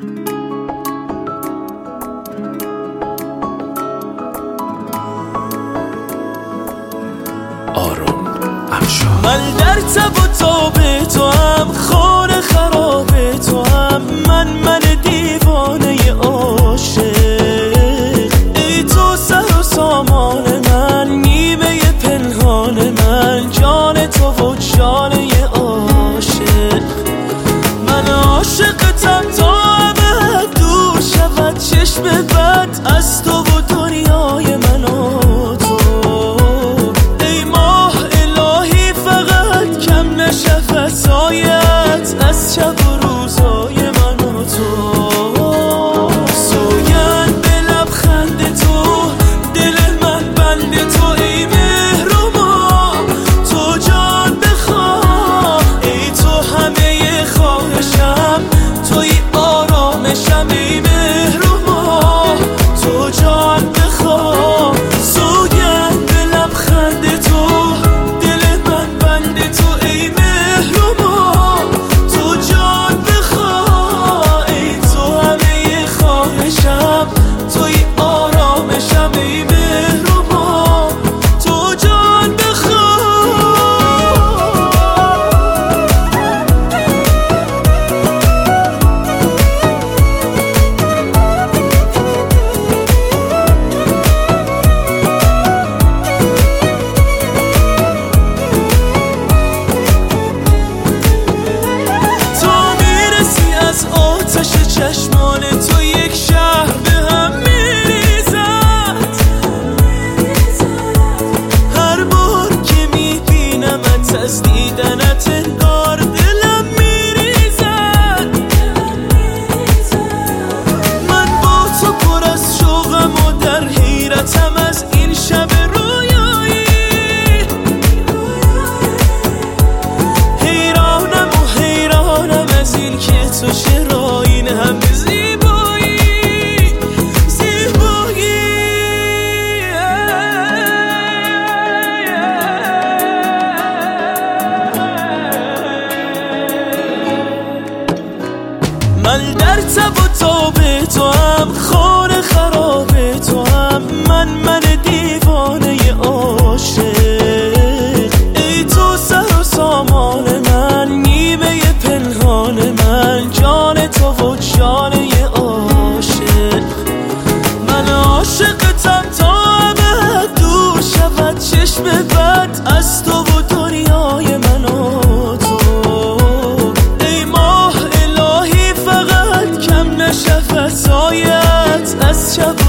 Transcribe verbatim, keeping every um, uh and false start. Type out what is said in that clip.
آرون افشار. من در تب و تاب تو هم، خانه خراب تو هم، من من دیوانه عاشق. ای تو سر و سامان من، نیمه پنهان من، جان تو و جانه عاشق. من عاشقتم تا ابد دور شود چشم بد از تو و دنیای من و تو. ای ماه الهی فقط کم نشه فضایت از شب و روزای من و تو. سوگند به لبخند تو، دل من بند تو. ای مهر و ما تو جان بخواه، ای تو همه خواهشم، توی آرامشم. ای مهر و ما تو جان بخواه. سوگند به لبخند تو، دل من بند تو. ای مهر و ما تو جان بخواه، ای تو همه خواهشم، توی آرامشم. ای مهر و ما تو جان بخواه. تا میرسی از آتش چشمان تو، یک شهر به هم میریزد. هر بار که میبینمت از دیدنت انگار دلم میریزد. من با تو پر از شوقم و در حیرتم از این شب رویایی. حیرانم و حیرانم از این که تو چرا این همه زیبایی زیبایی. من در تب و تاب تو هم، خانه خراب تو هم، من من دیوانه عاشق. ای تو سر و سامان من، نیمه پنهان من، جان تو و جانه عاشق. من عاشقتم تا ابد دور شود چشم بد از تو و دنیای من و تو. ای ماه الهی فقط کم نشه فضایت از شب